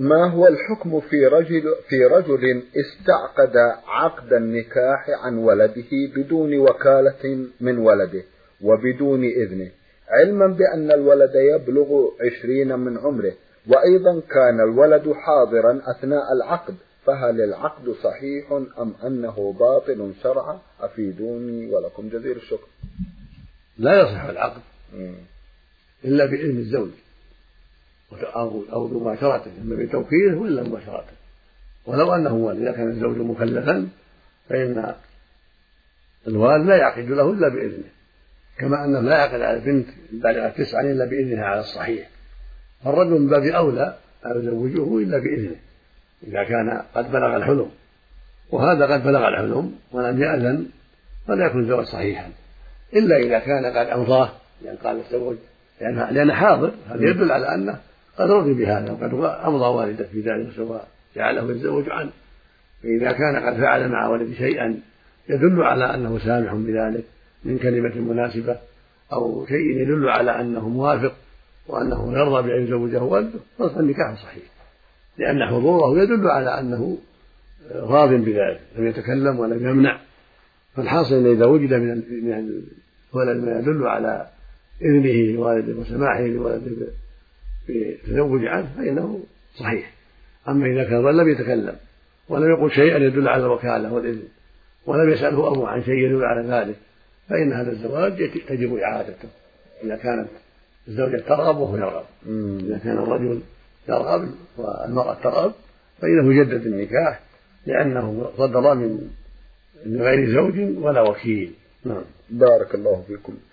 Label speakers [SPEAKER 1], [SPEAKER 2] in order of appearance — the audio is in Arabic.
[SPEAKER 1] ما هو الحكم في رجل استعقد عقد النكاح عن ولده بدون وكالة من ولده وبدون إذنه، علما بأن الولد يبلغ 20 من عمره، وأيضا كان الولد حاضرا أثناء العقد، فهل العقد صحيح أم أنه باطل شرعا؟ أفيدوني ولكم جزيل الشكر.
[SPEAKER 2] لا يصح العقد إلا بإذن الزوج أو بمباشرته، إما بتوكيله وإلا مباشرته. ولو أنه والد، إذا كان الزوج مكلفا فإن الوالد لا يعقد له إلا بإذنه، كما أنه لا يعقد على البنت بالغة 9 إلا بإذنها على الصحيح. فالرجل من باب أولى لا يزوجه إلا بإذنه إذا كان قد بلغ الحلم، وهذا قد بلغ الحلم ولم يأذن فلا يكون الزواج صحيحا، إلا إذا كان قد أمضاه، يعني قال الزوج لأن حاضر، هذا يدل على أنه قد رضي بهذا وقد أمضى والده في ذلك سواء جعله يتزوج عنه. فإذا كان قد فعل مع ولده شيئا يدل على أنه سامح بذلك من كلمة مناسبة أو شيء يدل على أنه موافق وأنه يرضى بأن يزوجه والده، فالنكاح صحيح، لأن حضوره يدل على أنه راض بذلك، لم يتكلم ولم يمنع. فالحاصل أن إذا وجد من الولد ما يدل على إذنه لوالده وسماحه لوالده بالتزوج عنه فإنه صحيح. أما إذا كان لم يتكلم ولم يقل شيئا يدل على الوكالة والإذن ولم يسأله أبوه عن شيء يدل على ذلك، فإن هذا الزواج تجب إعادته إذا كانت الزوجة ترغب وهو يرغب. إذا كان الرجل يرغب والمرأة ترغب فإنه يجدد النكاح، لأنه صدر من غير زوج ولا وكيل.
[SPEAKER 1] بارك الله فيكم.